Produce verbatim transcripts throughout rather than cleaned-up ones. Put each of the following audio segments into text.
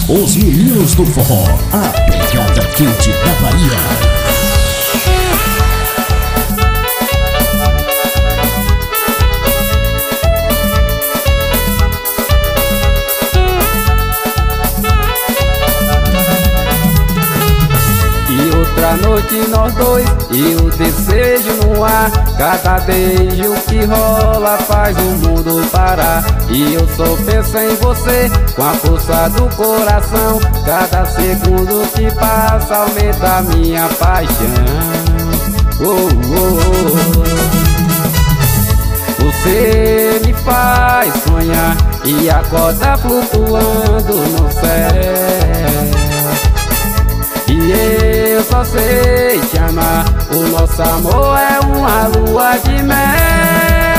Os meninos do forró, a pegada quente da Bahia. Outra noite nós dois e o desejo no ar. Cada beijo que rola faz o mundo parar. E eu só penso em você com a força do coração. Cada segundo que passa aumenta a minha paixão. Oh, oh, oh. Você me faz sonhar e acorda flutuando no céu. E eu só sei te amar. O nosso amor é uma lua de mel.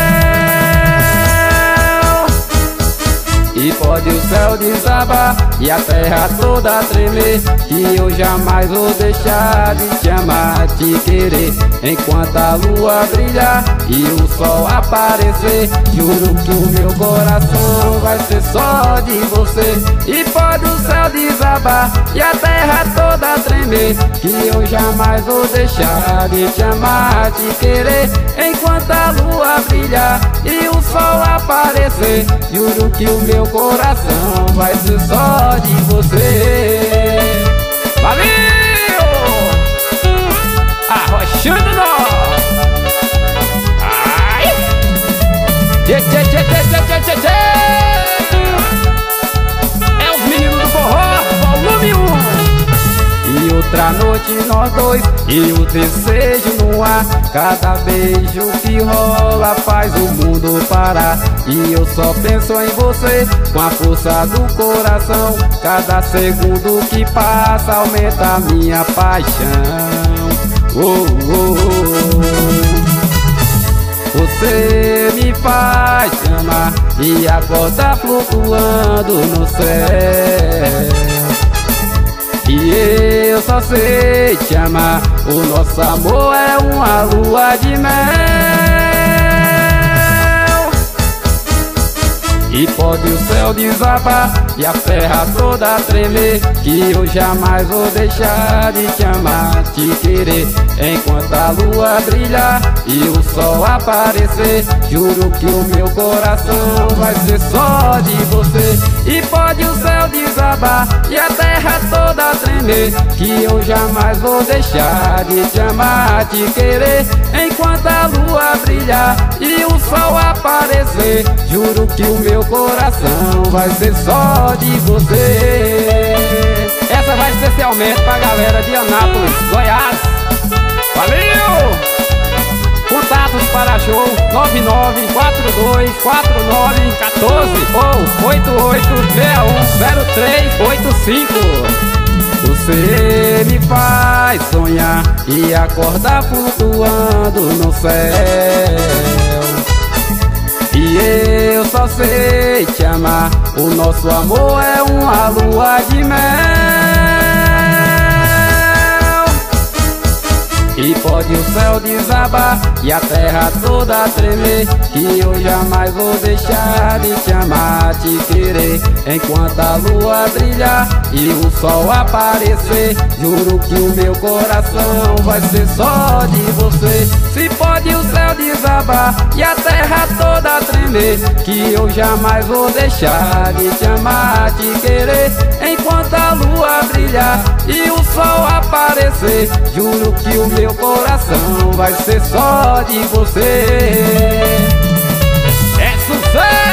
E pode o céu desabar e a terra toda tremer, que eu jamais vou deixar de te amar, te querer. Enquanto a lua brilhar e o sol aparecer, juro que o meu coração vai ser só de você. E pode o céu desabar e a terra toda tremer, que eu jamais vou deixar de te amar, te querer. Enquanto a lua brilhar e o sol aparecer, juro que o meu coração vai ser só de você. Valeu! Arrochando nó! Ai! Tchê, tchê, tchê, tchê, tchê, tchê, tchê. É os meninos do forró, volume um. E outra noite nós dois e o desejo no ar. Cada beijo que rola faz o mundo parar. E eu só penso em você com a força do coração. Cada segundo que passa aumenta a minha paixão. Oh, oh, oh. Você me faz amar e acorda flutuando no céu. E eu só sei te amar. O nosso amor é uma lua de mel. E pode o céu desabar e a terra toda tremer, que eu jamais vou deixar de te amar, te querer. Enquanto a lua brilhar e o sol aparecer, juro que o meu coração vai ser só de você. E pode o céu desabar e a terra toda tremer, que eu jamais vou deixar de te amar, te querer. Enquanto a lua brilhar e o sol aparecer, juro que o meu coração vai ser só de você. Essa vai ser especialmente pra galera de Anápolis, Goiás. Valeu! Contatos para show nove nove quatro dois quatro nove um quatro ou oito oito seis um zero três oito cinco. Você me faz sonhar e acordar flutuando no céu. E eu só sei te amar. O nosso amor é uma lua de mel. E pode o céu desabar e a terra toda tremer, que eu jamais vou deixar de te amar, te querer. Enquanto a lua brilhar e o sol aparecer, juro que o meu coração vai ser só de você. Se pode o céu desabar e a terra toda tremer, que eu jamais vou deixar de te amar, te querer. Enquanto a lua brilhar e o sol aparecer, juro que o meu coração vai ser só de você. É sucesso!